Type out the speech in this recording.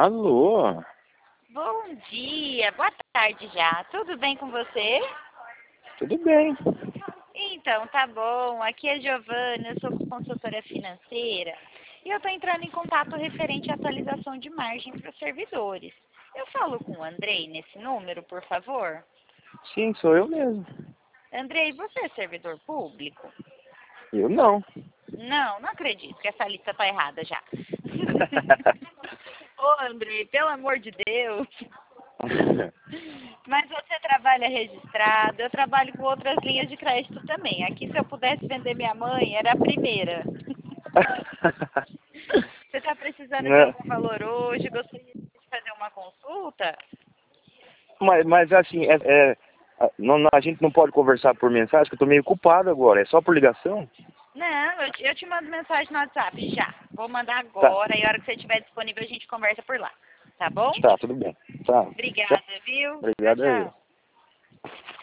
Alô? Bom dia, boa tarde já. Tudo bem com você? Tudo bem. Então, tá bom. Aqui é Giovana, eu sou consultora financeira e eu estou entrando em contato referente à atualização de margem para os servidores. Eu falo com o Andrei nesse número, por favor? Sim, sou eu mesmo. Andrei, você é servidor público? Eu não. Não acredito que essa lista tá errada já. Ô, Andrei, pelo amor de Deus. Mas você trabalha registrado, eu trabalho com outras linhas de crédito também. Aqui, se eu pudesse vender minha mãe, era a primeira. Você está precisando de Não. algum valor hoje? Gostaria de fazer uma consulta? Mas assim, a gente não pode conversar por mensagem, que eu tô meio ocupado agora. É só por ligação? Não, eu te mando mensagem no WhatsApp já. Vou mandar Tá. agora e a hora que você estiver disponível a gente conversa por lá. Tá bom? Tá, tudo bem. Tá. Obrigada, viu? Tchau, Obrigado aí. tchau.